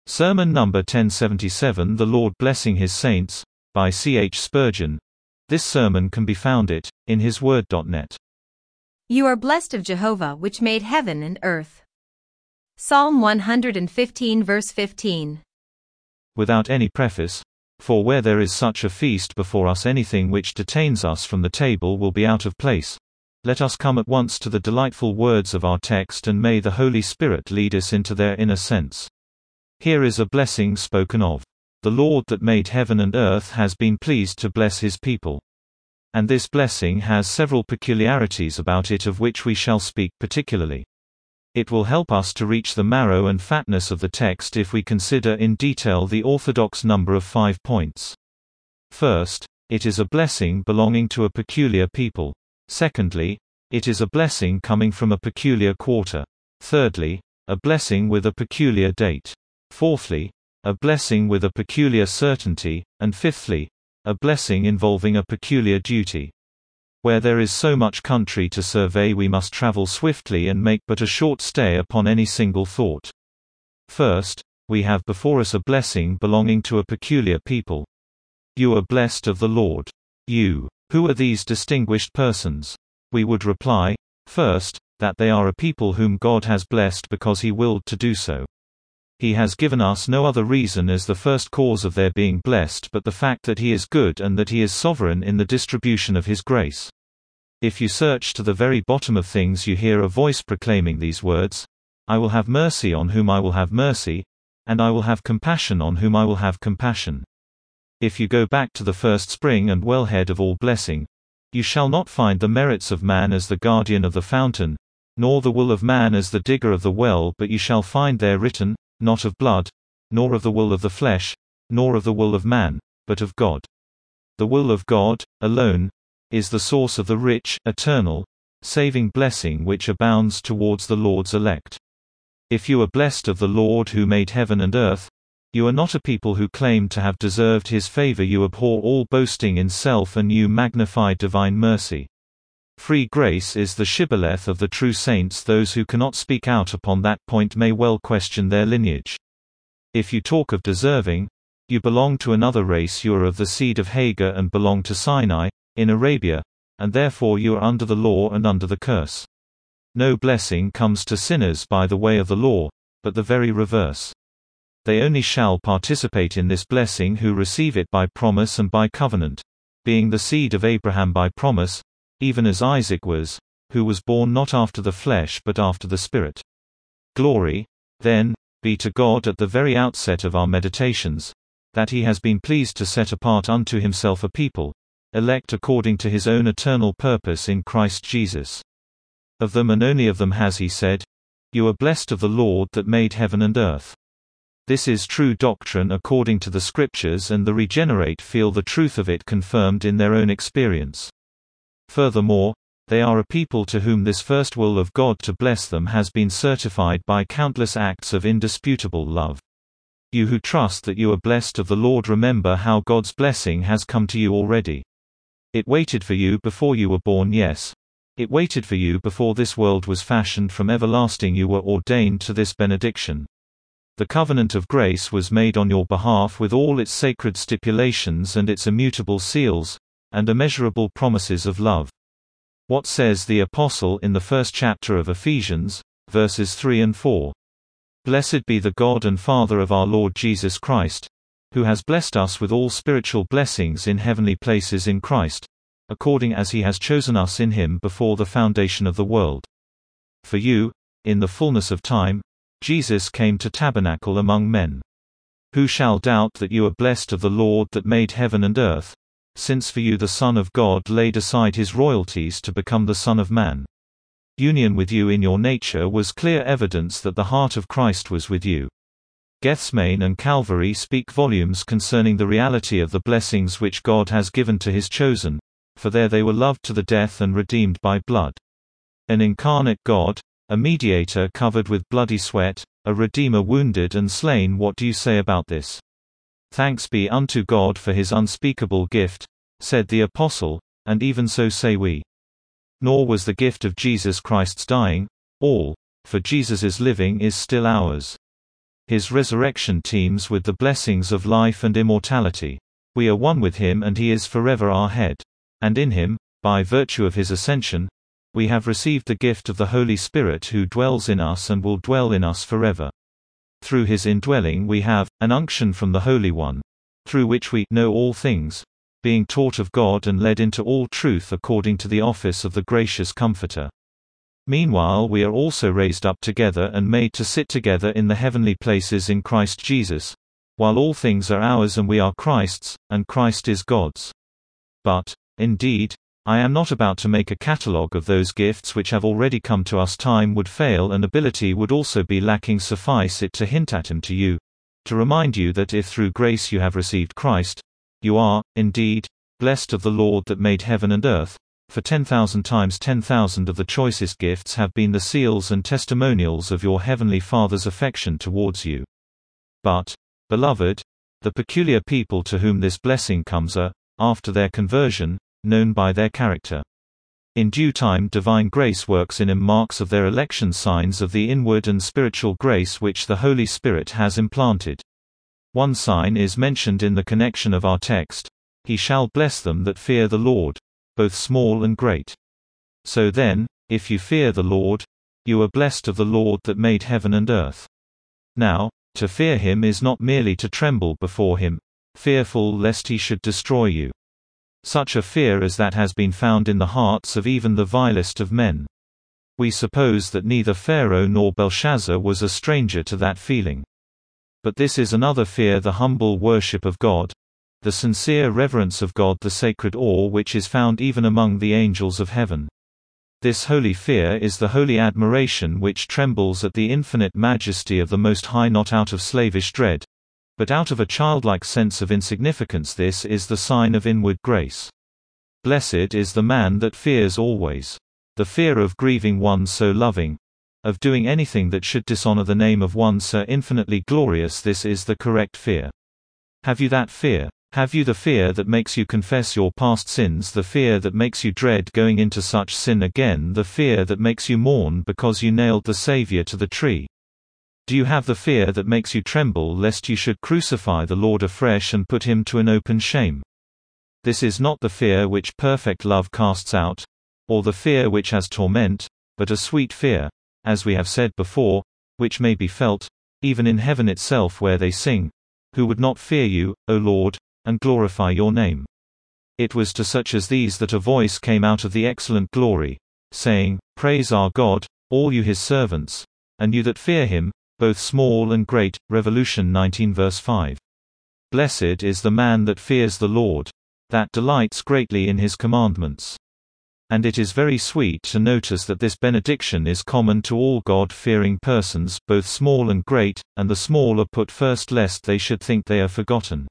Sermon number 1077, The Lord Blessing His Saints, by C. H. Spurgeon. This sermon can be found in hisword.net. You are blessed of Jehovah, which made heaven and earth. Psalm 115 verse 15. Without any preface, for where there is such a feast before us, anything which detains us from the table will be out of place. Let us come at once to the delightful words of our text, and may the Holy Spirit lead us into their inner sense. Here is a blessing spoken of. The Lord that made heaven and earth has been pleased to bless his people. And this blessing has several peculiarities about it, of which we shall speak particularly. It will help us to reach the marrow and fatness of the text if we consider in detail the orthodox number of 5 points. First, it is a blessing belonging to a peculiar people. Secondly, it is a blessing coming from a peculiar quarter. Thirdly, a blessing with a peculiar date. Fourthly, a blessing with a peculiar certainty, and fifthly, a blessing involving a peculiar duty. Where there is so much country to survey, we must travel swiftly and make but a short stay upon any single thought. First, we have before us a blessing belonging to a peculiar people. You are blessed of the Lord. You. Who are these distinguished persons? We would reply, first, that they are a people whom God has blessed because He willed to do so. He has given us no other reason as the first cause of their being blessed but the fact that He is good and that He is sovereign in the distribution of His grace. If you search to the very bottom of things, you hear a voice proclaiming these words: I will have mercy on whom I will have mercy, and I will have compassion on whom I will have compassion. If you go back to the first spring and wellhead of all blessing, you shall not find the merits of man as the guardian of the fountain, nor the will of man as the digger of the well, but you shall find there written, not of blood, nor of the will of the flesh, nor of the will of man, but of God. The will of God, alone, is the source of the rich, eternal, saving blessing which abounds towards the Lord's elect. If you are blessed of the Lord who made heaven and earth, you are not a people who claim to have deserved His favor. You abhor all boasting in self, and you magnify divine mercy. Free grace is the shibboleth of the true saints. Those who cannot speak out upon that point may well question their lineage. If you talk of deserving, you belong to another race. You are of the seed of Hagar and belong to Sinai, in Arabia, and therefore you are under the law and under the curse. No blessing comes to sinners by the way of the law, but the very reverse. They only shall participate in this blessing who receive it by promise and by covenant, being the seed of Abraham by promise, even as Isaac was, who was born not after the flesh but after the Spirit. Glory, then, be to God at the very outset of our meditations, that He has been pleased to set apart unto Himself a people, elect according to His own eternal purpose in Christ Jesus. Of them and only of them has He said, You are blessed of the Lord that made heaven and earth. This is true doctrine according to the Scriptures, and the regenerate feel the truth of it confirmed in their own experience. Furthermore, they are a people to whom this first will of God to bless them has been certified by countless acts of indisputable love. You who trust that you are blessed of the Lord, remember how God's blessing has come to you already. It waited for you before you were born, yes. It waited for you before this world was fashioned. From everlasting you were ordained to this benediction. The covenant of grace was made on your behalf with all its sacred stipulations and its immutable seals, and immeasurable promises of love. What says the Apostle in the first chapter of Ephesians, verses 3 and 4? Blessed be the God and Father of our Lord Jesus Christ, who has blessed us with all spiritual blessings in heavenly places in Christ, according as He has chosen us in Him before the foundation of the world. For you, in the fullness of time, Jesus came to tabernacle among men. Who shall doubt that you are blessed of the Lord that made heaven and earth, since for you the Son of God laid aside His royalties to become the Son of Man? Union with you in your nature was clear evidence that the heart of Christ was with you. Gethsemane and Calvary speak volumes concerning the reality of the blessings which God has given to His chosen, for there they were loved to the death and redeemed by blood. An incarnate God, a mediator covered with bloody sweat, a redeemer wounded and slain. What do you say about this? Thanks be unto God for His unspeakable gift, said the Apostle, and even so say we. Nor was the gift of Jesus Christ's dying all, for Jesus' living is still ours. His resurrection teems with the blessings of life and immortality. We are one with Him and He is forever our head. And in Him, by virtue of His ascension, we have received the gift of the Holy Spirit who dwells in us and will dwell in us forever. Through His indwelling we have an unction from the Holy One, through which we know all things, being taught of God and led into all truth according to the office of the gracious Comforter. Meanwhile we are also raised up together and made to sit together in the heavenly places in Christ Jesus, while all things are ours and we are Christ's, and Christ is God's. But, indeed, I am not about to make a catalogue of those gifts which have already come to us. Time would fail and ability would also be lacking. Suffice it to hint at him to you, to remind you that if through grace you have received Christ, you are, indeed, blessed of the Lord that made heaven and earth, for 10,000 times 10,000 of the choicest gifts have been the seals and testimonials of your heavenly Father's affection towards you. But, beloved, the peculiar people to whom this blessing comes are, after their conversion, known by their character. In due time divine grace works in them marks of their election, signs of the inward and spiritual grace which the Holy Spirit has implanted. One sign is mentioned in the connection of our text: He shall bless them that fear the Lord, both small and great. So then, if you fear the Lord, you are blessed of the Lord that made heaven and earth. Now, to fear Him is not merely to tremble before Him, fearful lest He should destroy you. Such a fear as that has been found in the hearts of even the vilest of men. We suppose that neither Pharaoh nor Belshazzar was a stranger to that feeling. But this is another fear: the humble worship of God, the sincere reverence of God, the sacred awe which is found even among the angels of heaven. This holy fear is the holy admiration which trembles at the infinite majesty of the Most High, not out of slavish dread, but out of a childlike sense of insignificance. This is the sign of inward grace. Blessed is the man that fears always. The fear of grieving one so loving, of doing anything that should dishonor the name of one so infinitely glorious. This is the correct fear. Have you that fear? Have you the fear that makes you confess your past sins, the fear that makes you dread going into such sin again, the fear that makes you mourn because you nailed the Savior to the tree? Do you have the fear that makes you tremble lest you should crucify the Lord afresh and put Him to an open shame? This is not the fear which perfect love casts out, or the fear which has torment, but a sweet fear, as we have said before, which may be felt, even in heaven itself, where they sing, "Who would not fear you, O Lord, and glorify your name?" It was to such as these that a voice came out of the excellent glory, saying, "Praise our God, all you His servants, and you that fear Him, both small and great." Revolution 19 verse 5. Blessed is the man that fears the Lord, that delights greatly in His commandments. And it is very sweet to notice that this benediction is common to all God-fearing persons, both small and great, and the small are put first lest they should think they are forgotten.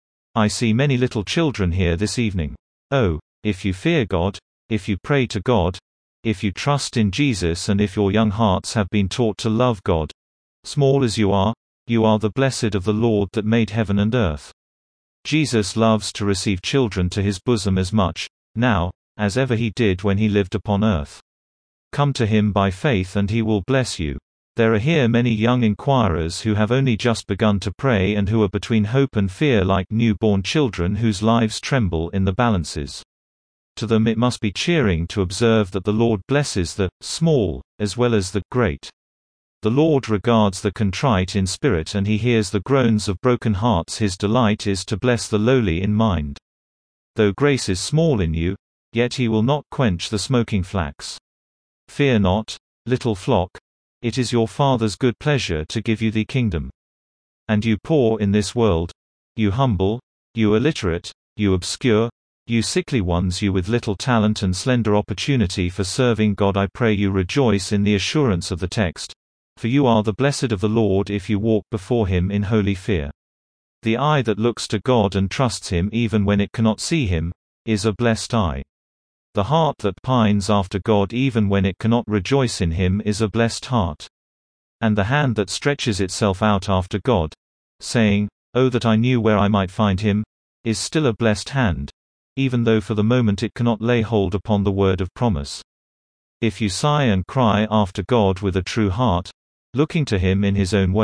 I see many little children here this evening. Oh, if you fear God, if you pray to God, if you trust in Jesus, and if your young hearts have been taught to love God, small as you are the blessed of the Lord that made heaven and earth. Jesus loves to receive children to His bosom as much, now, as ever He did when He lived upon earth. Come to Him by faith and He will bless you. There are here many young inquirers who have only just begun to pray and who are between hope and fear like newborn children whose lives tremble in the balances. To them it must be cheering to observe that the Lord blesses the small, as well as the great. The Lord regards the contrite in spirit and He hears the groans of broken hearts. His delight is to bless the lowly in mind. Though grace is small in you, yet He will not quench the smoking flax. Fear not, little flock, it is your Father's good pleasure to give you the kingdom. And you poor in this world, you humble, you illiterate, you obscure, you sickly ones, you with little talent and slender opportunity for serving God, I pray you rejoice in the assurance of the text, for you are the blessed of the Lord if you walk before Him in holy fear. The eye that looks to God and trusts Him even when it cannot see Him, is a blessed eye. The heart that pines after God even when it cannot rejoice in Him is a blessed heart. And the hand that stretches itself out after God, saying, "Oh that I knew where I might find Him," is still a blessed hand, even though for the moment it cannot lay hold upon the word of promise. If you sigh and cry after God with a true heart, looking to Him in His own way,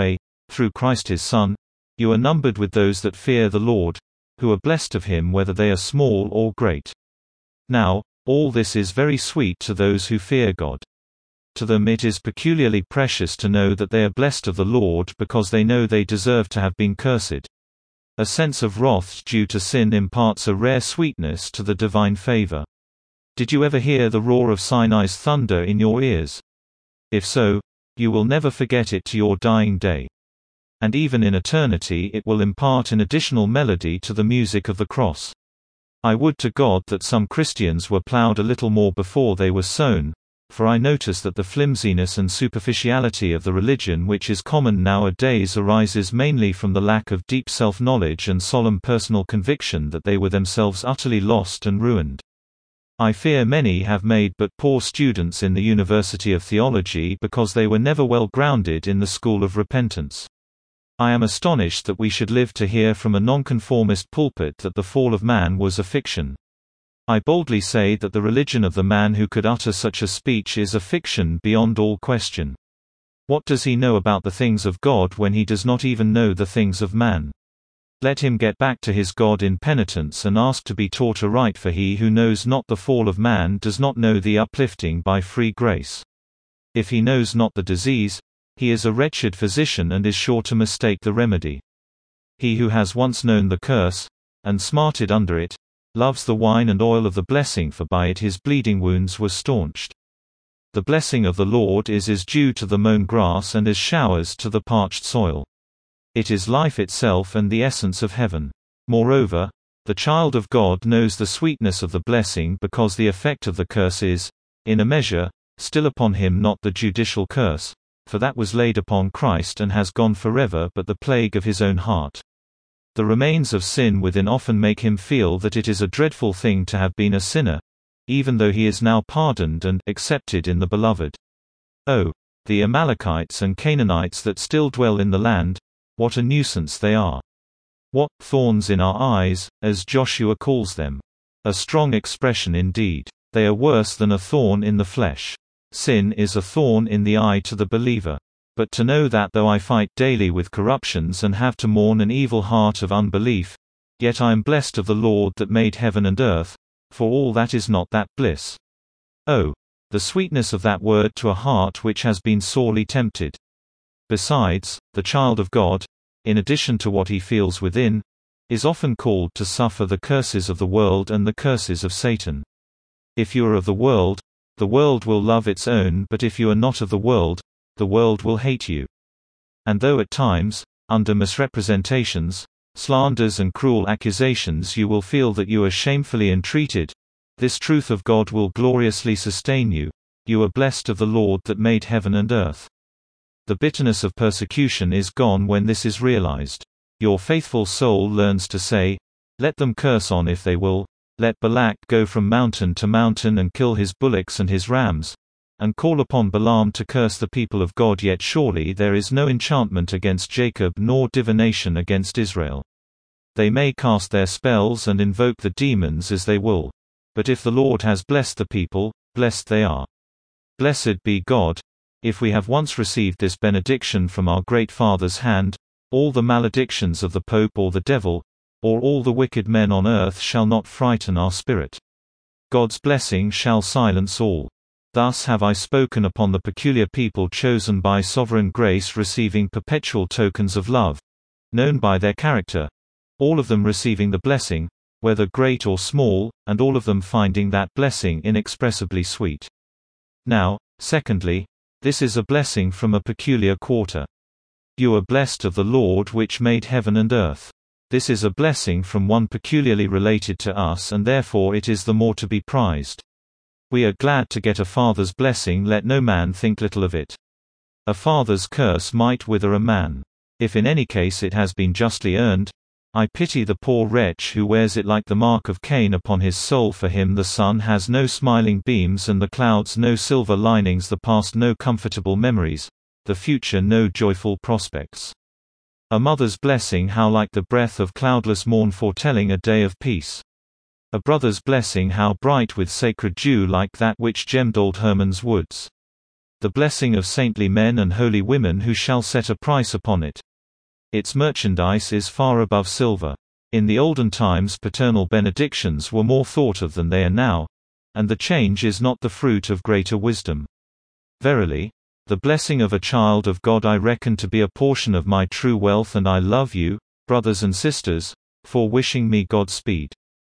through Christ his Son, you are numbered with those that fear the Lord, who are blessed of him whether they are small or great. Now, all this is very sweet to those who fear God. To them it is peculiarly precious to know that they are blessed of the Lord because they know they deserve to have been cursed. A sense of wrath due to sin imparts a rare sweetness to the divine favor. Did you ever hear the roar of Sinai's thunder in your ears? If so, you will never forget it to your dying day. And even in eternity it will impart an additional melody to the music of the cross. I would to God that some Christians were plowed a little more before they were sown, for I notice that the flimsiness and superficiality of the religion which is common nowadays arises mainly from the lack of deep self-knowledge and solemn personal conviction that they were themselves utterly lost and ruined. I fear many have made but poor students in the University of Theology because they were never well grounded in the school of repentance. I am astonished that we should live to hear from a nonconformist pulpit that the fall of man was a fiction. I boldly say that the religion of the man who could utter such a speech is a fiction beyond all question. What does he know about the things of God when he does not even know the things of man? Let him get back to his God in penitence and ask to be taught aright, for he who knows not the fall of man does not know the uplifting by free grace. If he knows not the disease, he is a wretched physician and is sure to mistake the remedy. He who has once known the curse, and smarted under it, loves the wine and oil of the blessing, for by it his bleeding wounds were staunched. The blessing of the Lord is as dew to the mown grass and as showers to the parched soil. It is life itself and the essence of heaven. Moreover, the child of God knows the sweetness of the blessing because the effect of the curse is, in a measure, still upon him, not the judicial curse, for that was laid upon Christ and has gone forever, but the plague of his own heart. The remains of sin within often make him feel that it is a dreadful thing to have been a sinner, even though he is now pardoned and accepted in the Beloved. Oh, the Amalekites and Canaanites that still dwell in the land, what a nuisance they are! What thorns in our eyes, as Joshua calls them. A strong expression indeed. They are worse than a thorn in the flesh. Sin is a thorn in the eye to the believer. But to know that though I fight daily with corruptions and have to mourn an evil heart of unbelief, yet I am blessed of the Lord that made heaven and earth, for all that is not that bliss. Oh, the sweetness of that word to a heart which has been sorely tempted. Besides, the child of God, in addition to what he feels within, is often called to suffer the curses of the world and the curses of Satan. If you are of the world will love its own, but if you are not of the world will hate you. And though at times, under misrepresentations, slanders and cruel accusations you will feel that you are shamefully entreated, this truth of God will gloriously sustain you. You are blessed of the Lord that made heaven and earth. The bitterness of persecution is gone when this is realized. Your faithful soul learns to say, "Let them curse on if they will, let Balak go from mountain to mountain and kill his bullocks and his rams, and call upon Balaam to curse the people of God, yet surely there is no enchantment against Jacob nor divination against Israel. They may cast their spells and invoke the demons as they will. But if the Lord has blessed the people, blessed they are. Blessed be God. If we have once received this benediction from our great Father's hand, all the maledictions of the Pope or the devil, or all the wicked men on earth shall not frighten our spirit. God's blessing shall silence all. Thus have I spoken upon the peculiar people chosen by sovereign grace, receiving perpetual tokens of love, known by their character, all of them receiving the blessing, whether great or small, and all of them finding that blessing inexpressibly sweet. Now, secondly, this is a blessing from a peculiar quarter. You are blessed of the Lord which made heaven and earth. This is a blessing from one peculiarly related to us, and therefore it is the more to be prized. We are glad to get a father's blessing, let no man think little of it. A father's curse might wither a man. If in any case it has been justly earned, I pity the poor wretch who wears it like the mark of Cain upon his soul. For him the sun has no smiling beams and the clouds no silver linings, the past no comfortable memories, the future no joyful prospects. A mother's blessing how like the breath of cloudless morn foretelling a day of peace. A brother's blessing how bright with sacred dew like that which gemmed old Hermon's woods. The blessing of saintly men and holy women who shall set a price upon it. Its merchandise is far above silver. In the olden times paternal benedictions were more thought of than they are now, and the change is not the fruit of greater wisdom. Verily, the blessing of a child of God I reckon to be a portion of my true wealth, and I love you, brothers and sisters, for wishing me Godspeed.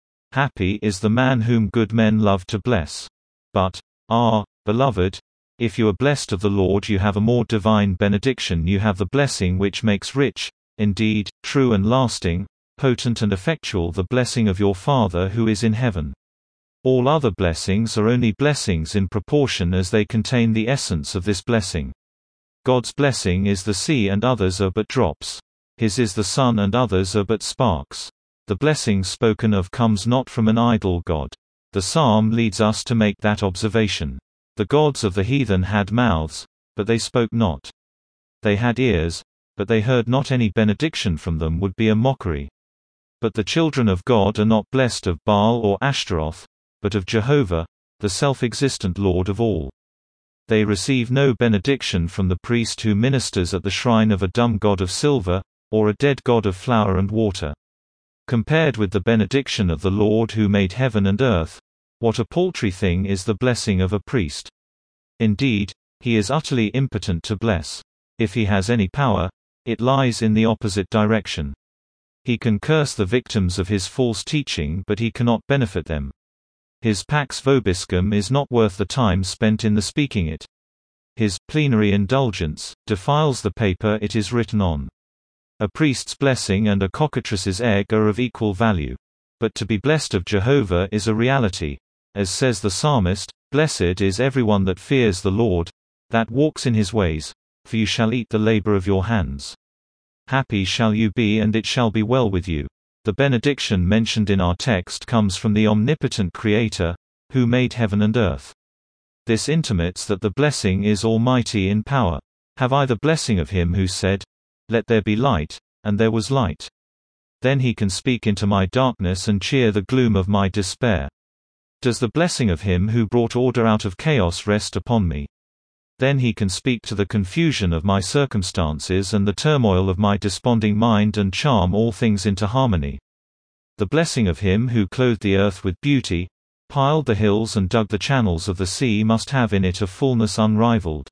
Happy is the man whom good men love to bless. But, beloved, if you are blessed of the Lord, you have a more divine benediction. You have the blessing which makes rich, indeed, true and lasting, potent and effectual, the blessing of your Father who is in heaven. All other blessings are only blessings in proportion as they contain the essence of this blessing. God's blessing is the sea, and others are but drops. His is the sun, and others are but sparks. The blessing spoken of comes not from an idle God. The psalm leads us to make that observation. The gods of the heathen had mouths, but they spoke not. They had ears, but they heard not. Any benediction from them would be a mockery. But the children of God are not blessed of Baal or Ashtaroth, but of Jehovah, the self-existent Lord of all. They receive no benediction from the priest who ministers at the shrine of a dumb god of silver, or a dead god of flour and water. Compared with the benediction of the Lord who made heaven and earth, what a paltry thing is the blessing of a priest. Indeed, he is utterly impotent to bless. If he has any power, it lies in the opposite direction. He can curse the victims of his false teaching, but he cannot benefit them. His pax vobiscum is not worth the time spent in the speaking it. His plenary indulgence defiles the paper it is written on. A priest's blessing and a cockatrice's egg are of equal value. But to be blessed of Jehovah is a reality. As says the psalmist, "Blessed is everyone that fears the Lord, that walks in his ways, for you shall eat the labor of your hands. Happy shall you be, and it shall be well with you." The benediction mentioned in our text comes from the omnipotent Creator, who made heaven and earth. This intimates that the blessing is almighty in power. Have I the blessing of him who said, "Let there be light," and there was light? Then he can speak into my darkness and cheer the gloom of my despair. Does the blessing of him who brought order out of chaos rest upon me? Then he can speak to the confusion of my circumstances and the turmoil of my desponding mind and charm all things into harmony. The blessing of him who clothed the earth with beauty, piled the hills and dug the channels of the sea must have in it a fullness unrivaled.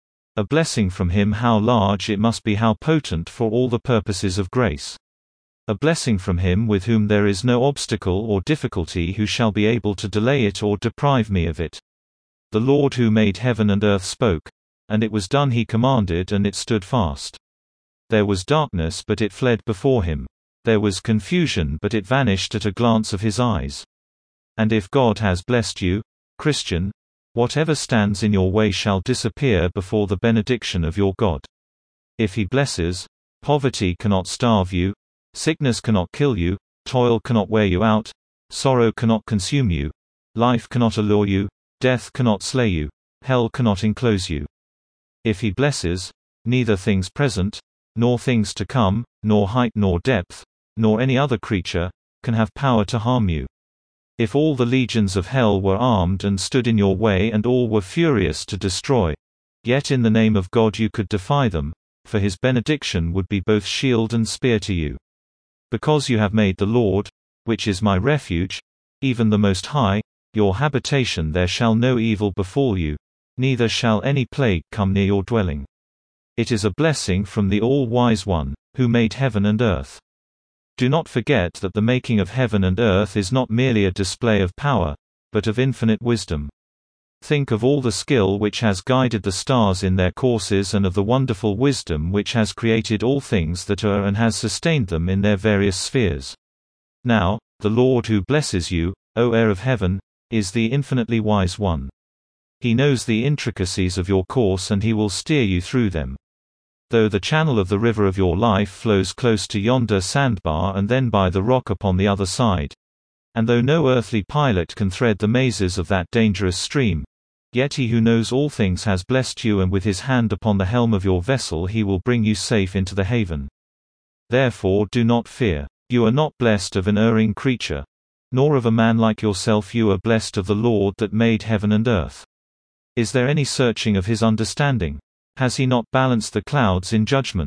A blessing from him, how large it must be, how potent for all the purposes of grace. A blessing from him with whom there is no obstacle or difficulty who shall be able to delay it or deprive me of it. The Lord who made heaven and earth spoke, and it was done. He commanded, and it stood fast. There was darkness, but it fled before him. There was confusion, but it vanished at a glance of his eyes. And if God has blessed you, Christian, whatever stands in your way shall disappear before the benediction of your God. If he blesses, poverty cannot starve you, sickness cannot kill you, toil cannot wear you out, sorrow cannot consume you, life cannot allure you, death cannot slay you, hell cannot enclose you. If he blesses, neither things present, nor things to come, nor height nor depth, nor any other creature, can have power to harm you. If all the legions of hell were armed and stood in your way, and all were furious to destroy, yet in the name of God you could defy them, for his benediction would be both shield and spear to you. Because you have made the Lord, which is my refuge, even the Most High, your habitation, there shall no evil befall you, neither shall any plague come near your dwelling. It is a blessing from the All-Wise One, who made heaven and earth. Do not forget that the making of heaven and earth is not merely a display of power, but of infinite wisdom. Think of all the skill which has guided the stars in their courses, and of the wonderful wisdom which has created all things that are and has sustained them in their various spheres. Now, the Lord who blesses you, O heir of heaven, is the infinitely wise one. He knows the intricacies of your course, and he will steer you through them. Though the channel of the river of your life flows close to yonder sandbar and then by the rock upon the other side, and though no earthly pilot can thread the mazes of that dangerous stream, yet he who knows all things has blessed you, and with his hand upon the helm of your vessel he will bring you safe into the haven. Therefore do not fear. You are not blessed of an erring creature, nor of a man like yourself. You are blessed of the Lord that made heaven and earth. Is there any searching of his understanding? Has he not balanced the clouds in judgment?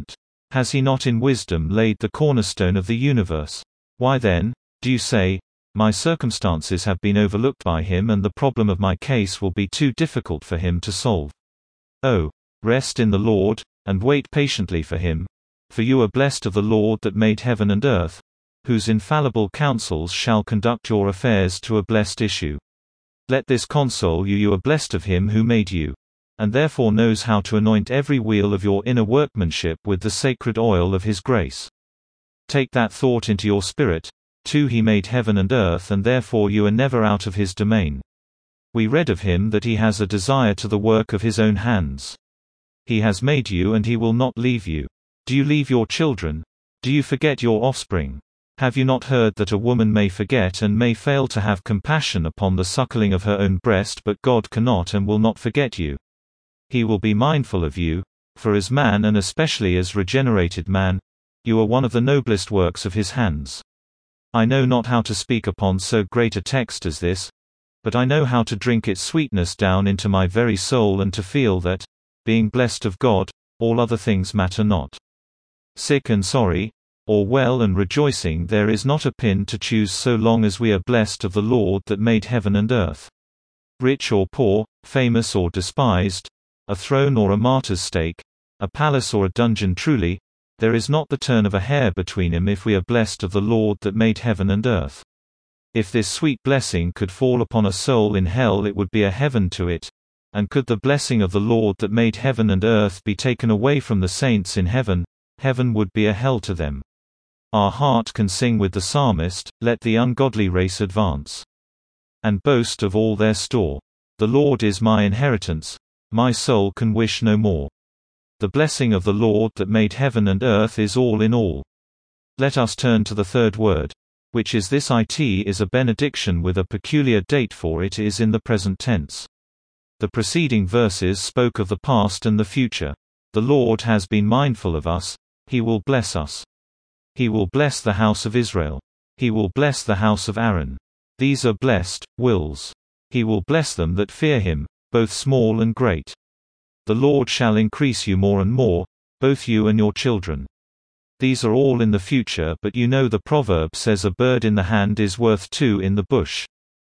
Has he not in wisdom laid the cornerstone of the universe? Why then, do you say, my circumstances have been overlooked by him and the problem of my case will be too difficult for him to solve? Oh, rest in the Lord, and wait patiently for him, for you are blessed of the Lord that made heaven and earth, whose infallible counsels shall conduct your affairs to a blessed issue. Let this console you are blessed of him who made you, and therefore knows how to anoint every wheel of your inner workmanship with the sacred oil of his grace. Take that thought into your spirit, too he made heaven and earth and therefore you are never out of his domain. We read of him that he has a desire to the work of his own hands. He has made you and he will not leave you. Do you leave your children? Do you forget your offspring? Have you not heard that a woman may forget and may fail to have compassion upon the suckling of her own breast, but God cannot and will not forget you? He will be mindful of you, for as man and especially as regenerated man, you are one of the noblest works of his hands. I know not how to speak upon so great a text as this, but I know how to drink its sweetness down into my very soul and to feel that, being blessed of God, all other things matter not. Sick and sorry, or well and rejoicing, there is not a pin to choose so long as we are blessed of the Lord that made heaven and earth. Rich or poor, famous or despised, a throne or a martyr's stake, a palace or a dungeon, truly, there is not the turn of a hair between him if we are blessed of the Lord that made heaven and earth. If this sweet blessing could fall upon a soul in hell, it would be a heaven to it, and could the blessing of the Lord that made heaven and earth be taken away from the saints in heaven, heaven would be a hell to them. Our heart can sing with the psalmist, let the ungodly race advance, and boast of all their store. The Lord is my inheritance, my soul can wish no more. The blessing of the Lord that made heaven and earth is all in all. Let us turn to the third word, which is this: it is a benediction with a peculiar date, for it is in the present tense. The preceding verses spoke of the past and the future. The Lord has been mindful of us, he will bless us. He will bless the house of Israel. He will bless the house of Aaron. These are blessed wills. He will bless them that fear him, both small and great. The Lord shall increase you more and more, both you and your children. These are all in the future, but you know the proverb says a bird in the hand is worth two in the bush.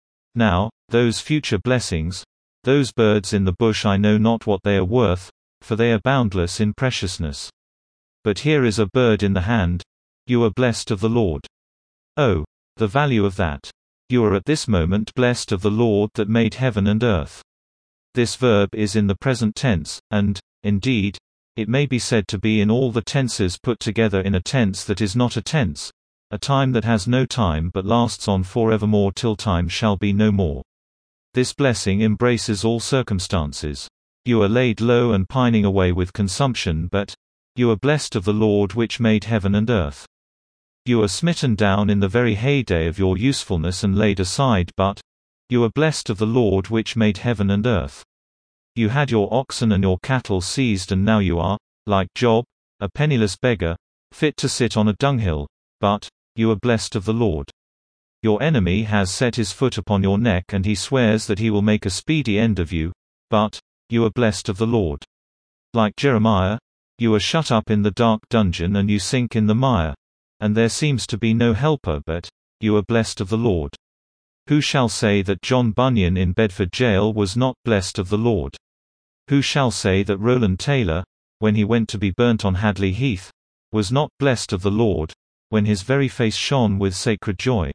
Now, those future blessings, those birds in the bush, I know not what they are worth, for they are boundless in preciousness. But here is a bird in the hand, you are blessed of the Lord. Oh, the value of that! You are at this moment blessed of the Lord that made heaven and earth. This verb is in the present tense, and, indeed, it may be said to be in all the tenses put together in a tense that is not a tense, a time that has no time but lasts on forevermore till time shall be no more. This blessing embraces all circumstances. You are laid low and pining away with consumption, but you are blessed of the Lord which made heaven and earth. You are smitten down in the very heyday of your usefulness and laid aside, but you are blessed of the Lord which made heaven and earth. You had your oxen and your cattle seized, and now you are, like Job, a penniless beggar, fit to sit on a dunghill, but you are blessed of the Lord. Your enemy has set his foot upon your neck, and he swears that he will make a speedy end of you, but you are blessed of the Lord. Like Jeremiah, you are shut up in the dark dungeon and you sink in the mire, and there seems to be no helper, but you are blessed of the Lord. Who shall say that John Bunyan in Bedford jail was not blessed of the Lord? Who shall say that Roland Taylor, when he went to be burnt on Hadley Heath, was not blessed of the Lord, when his very face shone with sacred joy?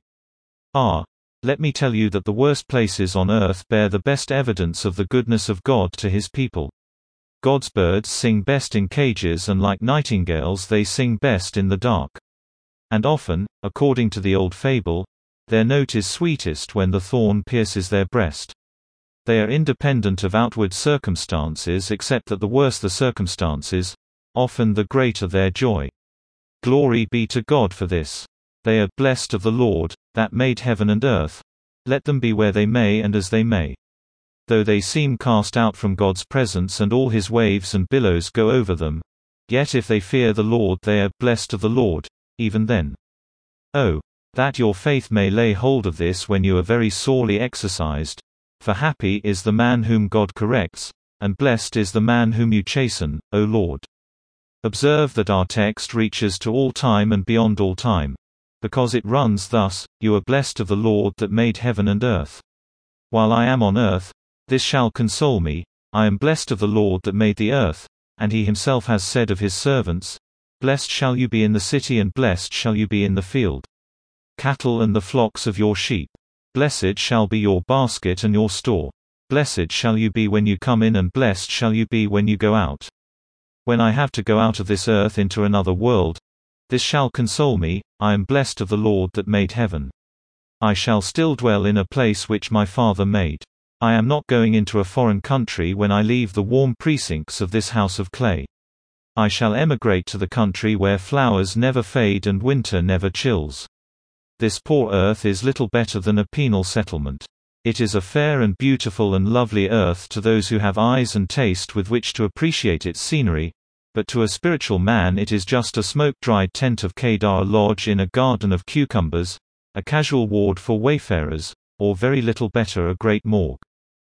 Ah, let me tell you that the worst places on earth bear the best evidence of the goodness of God to his people. God's birds sing best in cages, and like nightingales they sing best in the dark. And often, according to the old fable, their note is sweetest when the thorn pierces their breast. They are independent of outward circumstances, except that the worse the circumstances, often the greater their joy. Glory be to God for this. They are blessed of the Lord, that made heaven and earth, let them be where they may and as they may. Though they seem cast out from God's presence and all his waves and billows go over them, yet if they fear the Lord they are blessed of the Lord, even then. Oh, that your faith may lay hold of this when you are very sorely exercised, for happy is the man whom God corrects, and blessed is the man whom you chasten, O Lord. Observe that our text reaches to all time and beyond all time. Because it runs thus, "You are blessed of the Lord that made heaven and earth. While I am on earth, this shall console me, I am blessed of the Lord that made the earth, and he himself has said of his servants, Blessed shall you be in the city and blessed shall you be in the field. Cattle and the flocks of your sheep. Blessed shall be your basket and your store. Blessed shall you be when you come in and blessed shall you be when you go out. When I have to go out of this earth into another world, this shall console me, I am blessed of the Lord that made heaven. I shall still dwell in a place which my Father made. I am not going into a foreign country when I leave the warm precincts of this house of clay. I shall emigrate to the country where flowers never fade and winter never chills. This poor earth is little better than a penal settlement. It is a fair and beautiful and lovely earth to those who have eyes and taste with which to appreciate its scenery, but to a spiritual man it is just a smoke-dried tent of Kedar Lodge in a garden of cucumbers, a casual ward for wayfarers, or very little better a great morgue.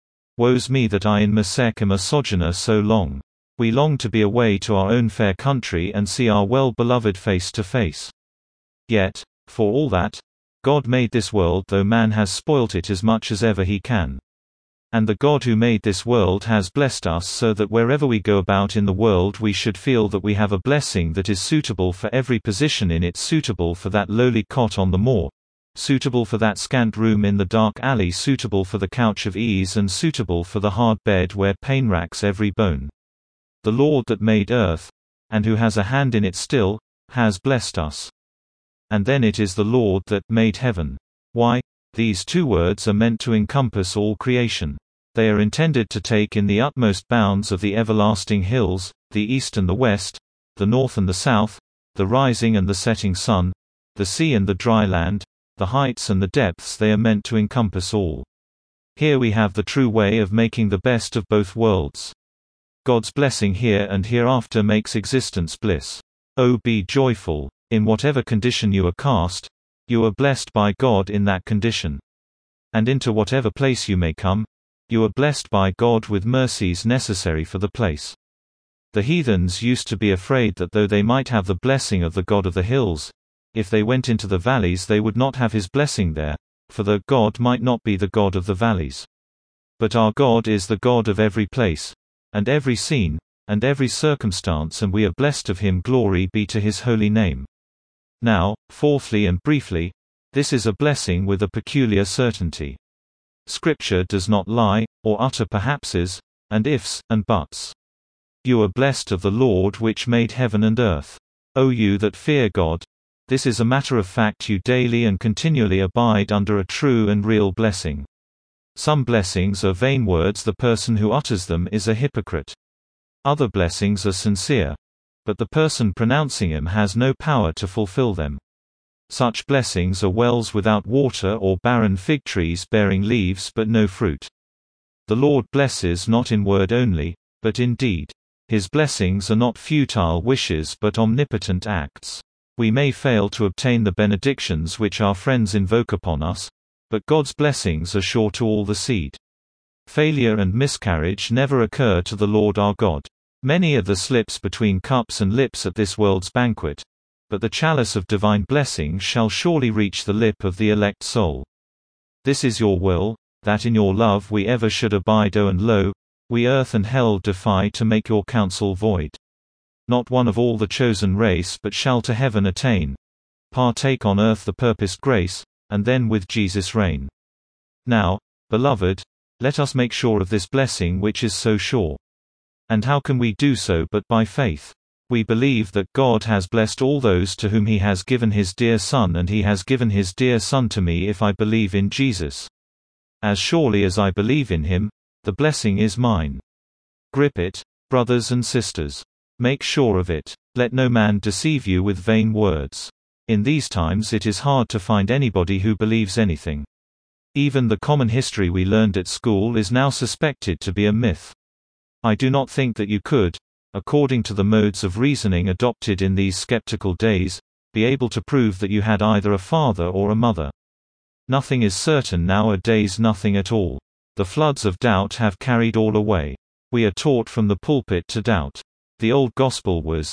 Woe's me that I in Mesech am a sojourner so long. We long to be away to our own fair country and see our well-beloved face to face. Yet, for all that, God made this world though man has spoilt it as much as ever he can. And the God who made this world has blessed us so that wherever we go about in the world we should feel that we have a blessing that is suitable for every position in it, suitable for that lowly cot on the moor, suitable for that scant room in the dark alley, suitable for the couch of ease and suitable for the hard bed where pain racks every bone. The Lord that made earth, and who has a hand in it still, has blessed us. And then it is the Lord that made heaven. Why? These two words are meant to encompass all creation. They are intended to take in the utmost bounds of the everlasting hills, the east and the west, the north and the south, the rising and the setting sun, the sea and the dry land, the heights and the depths. They are meant to encompass all. Here we have the true way of making the best of both worlds. God's blessing here and hereafter makes existence bliss. Oh, be joyful. In whatever condition you are cast, you are blessed by God in that condition. And into whatever place you may come, you are blessed by God with mercies necessary for the place. The heathens used to be afraid that though they might have the blessing of the God of the hills, if they went into the valleys they would not have his blessing there, for their God might not be the God of the valleys. But our God is the God of every place, and every scene, and every circumstance, and we are blessed of him. Glory be to his holy name. Now, fourthly and briefly, this is a blessing with a peculiar certainty. Scripture does not lie, or utter perhapses, and ifs, and buts. You are blessed of the Lord which made heaven and earth. O you that fear God, this is a matter of fact, you daily and continually abide under a true and real blessing. Some blessings are vain words, the person who utters them is a hypocrite. Other blessings are sincere, but the person pronouncing them has no power to fulfill them. Such blessings are wells without water or barren fig trees bearing leaves but no fruit. The Lord blesses not in word only, but in deed. His blessings are not futile wishes but omnipotent acts. We may fail to obtain the benedictions which our friends invoke upon us, but God's blessings are sure to all the seed. Failure and miscarriage never occur to the Lord our God. Many are the slips between cups and lips at this world's banquet, but the chalice of divine blessing shall surely reach the lip of the elect soul. This is your will, that in your love we ever should abide. O and lo, we earth and hell defy to make your counsel void. Not one of all the chosen race but shall to heaven attain, partake on earth the purposed grace, and then with Jesus reign. Now, beloved, let us make sure of this blessing which is so sure. And how can we do so but by faith? We believe that God has blessed all those to whom he has given his dear Son, and he has given his dear Son to me if I believe in Jesus. As surely as I believe in him, the blessing is mine. Grip it, brothers and sisters. Make sure of it. Let no man deceive you with vain words. In these times it is hard to find anybody who believes anything. Even the common history we learned at school is now suspected to be a myth. I do not think that you could, according to the modes of reasoning adopted in these skeptical days, be able to prove that you had either a father or a mother. Nothing is certain nowadays, nothing at all. The floods of doubt have carried all away. We are taught from the pulpit to doubt. The old gospel was,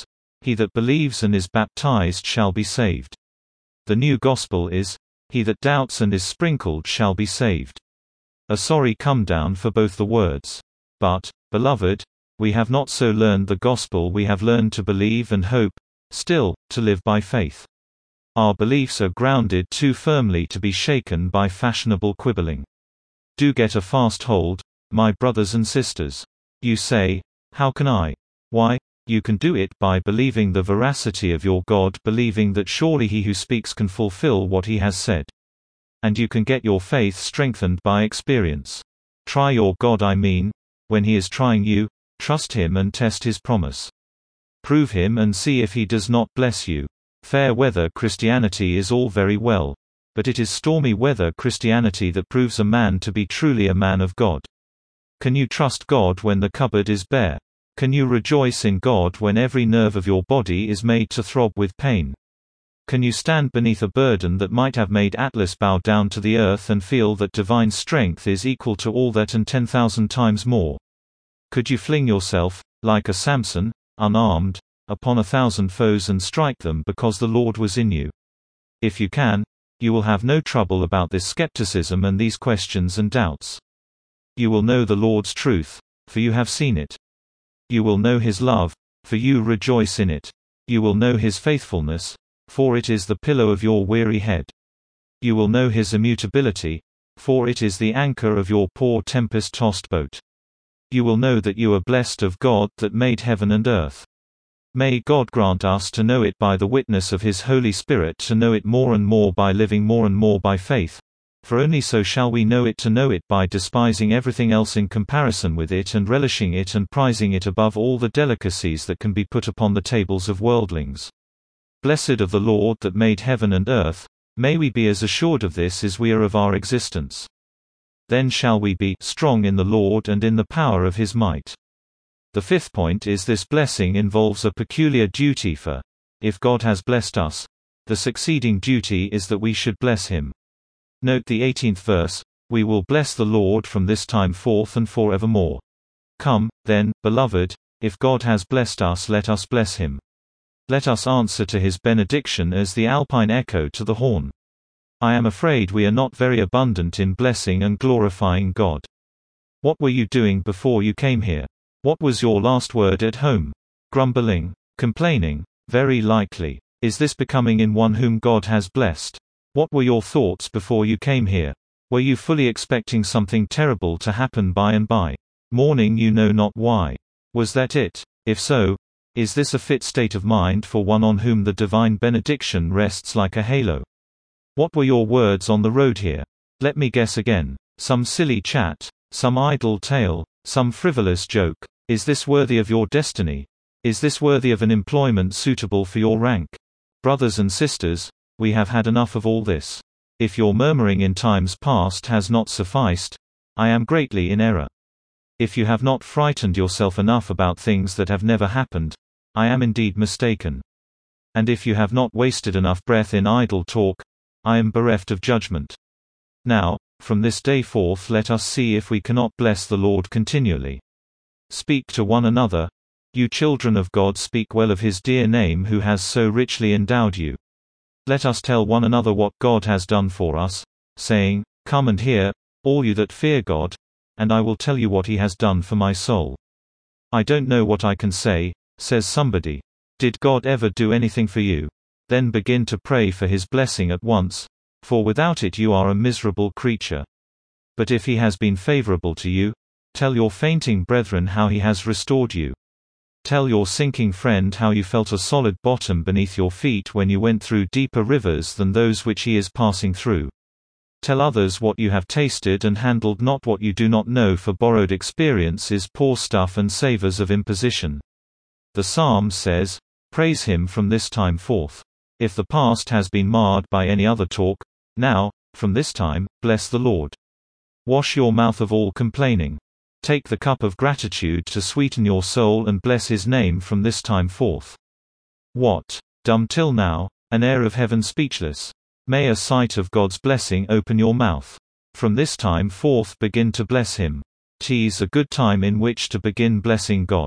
He that believes and is baptized shall be saved. The New Gospel is, he that doubts and is sprinkled shall be saved. A sorry come down for both the words. But, beloved, we have not so learned the gospel, we have learned to believe and hope, still, to live by faith. Our beliefs are grounded too firmly to be shaken by fashionable quibbling. Do get a fast hold, my brothers and sisters. You say, how can I? Why, you can do it by believing the veracity of your God, believing that surely he who speaks can fulfill what he has said. And you can get your faith strengthened by experience. Try your God, when he is trying you, trust him and test his promise. Prove him and see if he does not bless you. Fair weather Christianity is all very well, but it is stormy weather Christianity that proves a man to be truly a man of God. Can you trust God when the cupboard is bare? Can you rejoice in God when every nerve of your body is made to throb with pain? Can you stand beneath a burden that might have made Atlas bow down to the earth and feel that divine strength is equal to all that and 10,000 times more? Could you fling yourself, like a Samson, unarmed, upon 1,000 foes and strike them because the Lord was in you? If you can, you will have no trouble about this skepticism and these questions and doubts. You will know the Lord's truth, for you have seen it. You will know his love, for you rejoice in it. You will know his faithfulness, for it is the pillow of your weary head. You will know his immutability, for it is the anchor of your poor tempest-tossed boat. You will know that you are blessed of God that made heaven and earth. May God grant us to know it by the witness of his Holy Spirit, to know it more and more by living more and more by faith, for only so shall we know it by despising everything else in comparison with it and relishing it and prizing it above all the delicacies that can be put upon the tables of worldlings. Blessed of the Lord that made heaven and earth, may we be as assured of this as we are of our existence. Then shall we be strong in the Lord and in the power of his might. The fifth point is this blessing involves a peculiar duty for, if God has blessed us, the succeeding duty is that we should bless him. Note the 18th verse, we will bless the Lord from this time forth and forevermore. Come, then, beloved, if God has blessed us, let us bless him. Let us answer to his benediction as the alpine echo to the horn. I am afraid we are not very abundant in blessing and glorifying God. What were you doing before you came here? What was your last word at home? Grumbling? Complaining? Very likely. Is this becoming in one whom God has blessed? What were your thoughts before you came here? Were you fully expecting something terrible to happen by and by? Mourning you know not why. Was that it? If so, is this a fit state of mind for one on whom the divine benediction rests like a halo? What were your words on the road here? Let me guess again. Some silly chat, some idle tale, some frivolous joke. Is this worthy of your destiny? Is this worthy of an employment suitable for your rank? Brothers and sisters, we have had enough of all this. If your murmuring in times past has not sufficed, I am greatly in error. If you have not frightened yourself enough about things that have never happened, I am indeed mistaken. And if you have not wasted enough breath in idle talk, I am bereft of judgment. Now, from this day forth let us see if we cannot bless the Lord continually. Speak to one another, you children of God, speak well of his dear name who has so richly endowed you. Let us tell one another what God has done for us, saying, come and hear, all you that fear God, and I will tell you what he has done for my soul. I don't know what I can say, says somebody. Did God ever do anything for you? Then begin to pray for his blessing at once, for without it you are a miserable creature. But if he has been favorable to you, tell your fainting brethren how he has restored you. Tell your sinking friend how you felt a solid bottom beneath your feet when you went through deeper rivers than those which he is passing through. Tell others what you have tasted and handled, not what you do not know, for borrowed experience is poor stuff and savors of imposition. The Psalm says, praise him from this time forth. If the past has been marred by any other talk, now, from this time, bless the Lord. Wash your mouth of all complaining. Take the cup of gratitude to sweeten your soul and bless his name from this time forth. What? Dumb till now, an air of heaven speechless. May a sight of God's blessing open your mouth. From this time forth begin to bless him. 'Tis a good time in which to begin blessing God.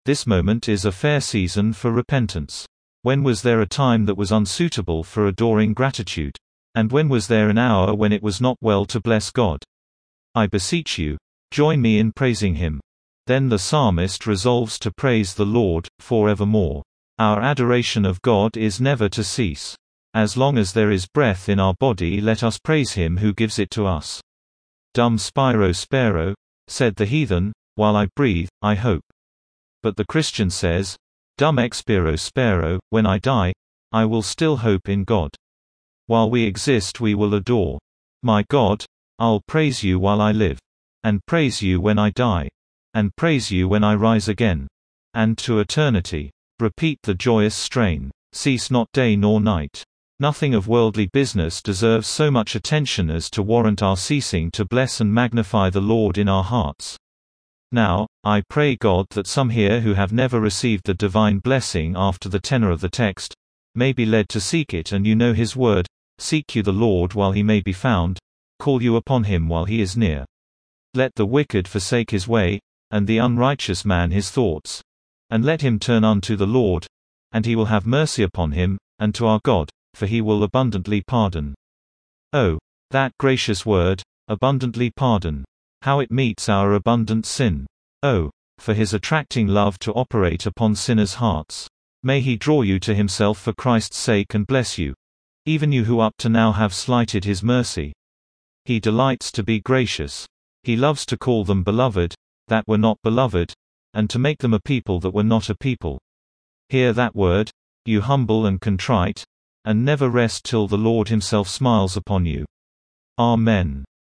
This moment is a fair season for repentance. When was there a time that was unsuitable for adoring gratitude? And when was there an hour when it was not well to bless God? I beseech you, join me in praising Him. Then the psalmist resolves to praise the Lord forevermore. Our adoration of God is never to cease. As long as there is breath in our body, let us praise Him who gives it to us. Dum spiro spero, said the heathen, while I breathe, I hope. But the Christian says, Dum expiro spero, when I die, I will still hope in God. While we exist we will adore. My God, I'll praise you while I live. And praise you when I die. And praise you when I rise again. And to eternity. Repeat the joyous strain. Cease not day nor night. Nothing of worldly business deserves so much attention as to warrant our ceasing to bless and magnify the Lord in our hearts. Now, I pray God that some here who have never received the divine blessing after the tenor of the text, may be led to seek it. And you know His word, seek you the Lord while He may be found, call you upon Him while He is near. Let the wicked forsake his way, and the unrighteous man his thoughts. And let him turn unto the Lord, and He will have mercy upon him, and to our God, for He will abundantly pardon. Oh, that gracious word, abundantly pardon. How it meets our abundant sin. Oh, for His attracting love to operate upon sinners' hearts. May He draw you to Himself for Christ's sake and bless you. Even you who up to now have slighted His mercy. He delights to be gracious. He loves to call them beloved, that were not beloved, and to make them a people that were not a people. Hear that word, you humble and contrite, and never rest till the Lord Himself smiles upon you. Amen.